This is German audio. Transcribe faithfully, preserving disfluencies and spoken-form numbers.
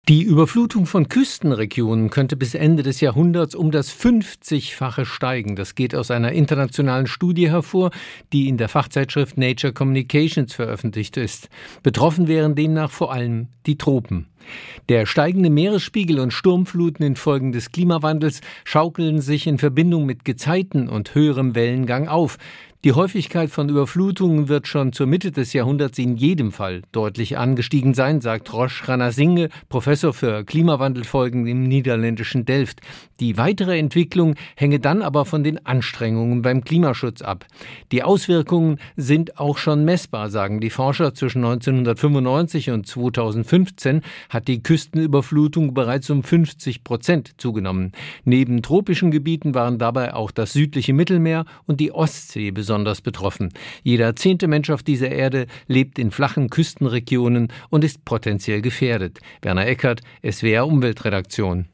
Die Überflutung von Küstenregionen könnte bis Ende des Jahrhunderts um das fünfzigfache steigen. Das geht aus einer internationalen Studie hervor, die in der Fachzeitschrift Nature Communications veröffentlicht ist. Betroffen wären demnach vor allem die Tropen. Der steigende Meeresspiegel und Sturmfluten infolge des Klimawandels schaukeln sich in Verbindung mit Gezeiten und höherem Wellengang auf. Die Häufigkeit von Überflutungen wird schon zur Mitte des Jahrhunderts in jedem Fall deutlich angestiegen sein, sagt Rosh Ranasinghe, Professor für Klimawandelfolgen im niederländischen Delft. Die weitere Entwicklung hänge dann aber von den Anstrengungen beim Klimaschutz ab. Die Auswirkungen sind auch schon messbar, sagen die Forscher. Zwischen neunzehnhundertfünfundneunzig und zweitausendfünfzehn hat die Küstenüberflutung bereits um fünfzig Prozent zugenommen. Neben tropischen Gebieten waren dabei auch das südliche Mittelmeer und die Ostsee besonders besonders betroffen. Jeder zehnte Mensch auf dieser Erde lebt in flachen Küstenregionen und ist potenziell gefährdet. Werner Eckert, S W R Umweltredaktion.